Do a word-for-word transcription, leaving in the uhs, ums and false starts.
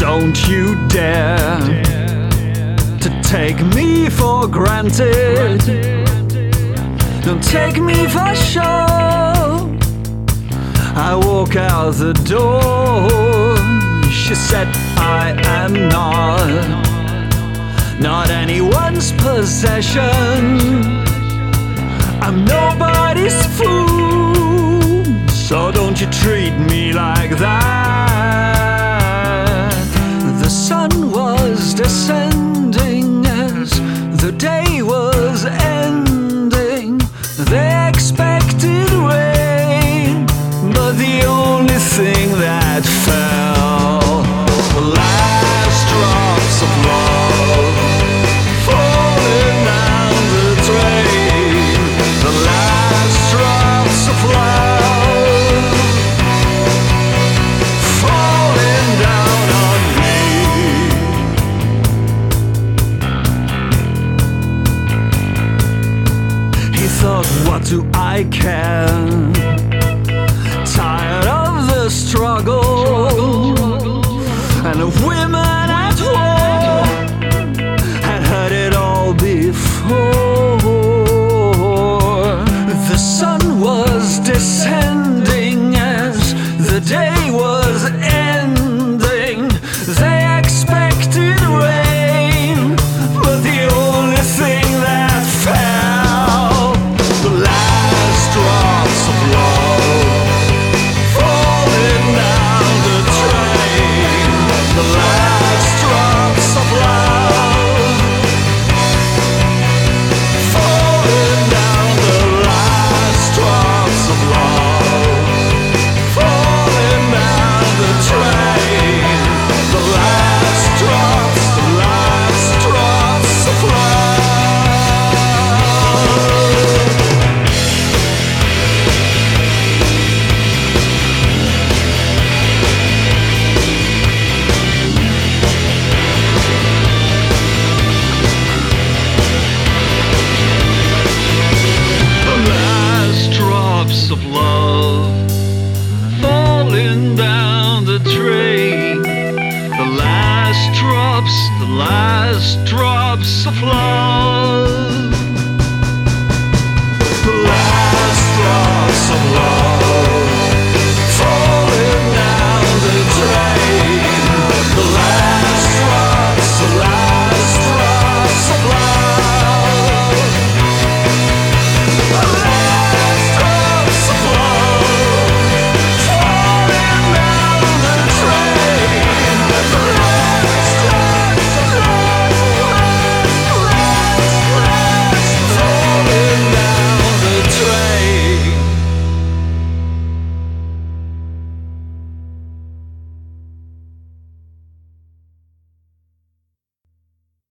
Don't you dare to take me for granted. Don't take me for sure. I walk out the door. She said I am not Not anyone's possession. I'm nobody's fool, so don't you treat me like that. The sun was descending as the day was ending. They expected rain, but the only thing that fell, the last drops of love falling down the drain. The last drops of love falling down on me. He thought, what do I care? Tired of the struggle and of women at war. Had heard it all before. The sun was descending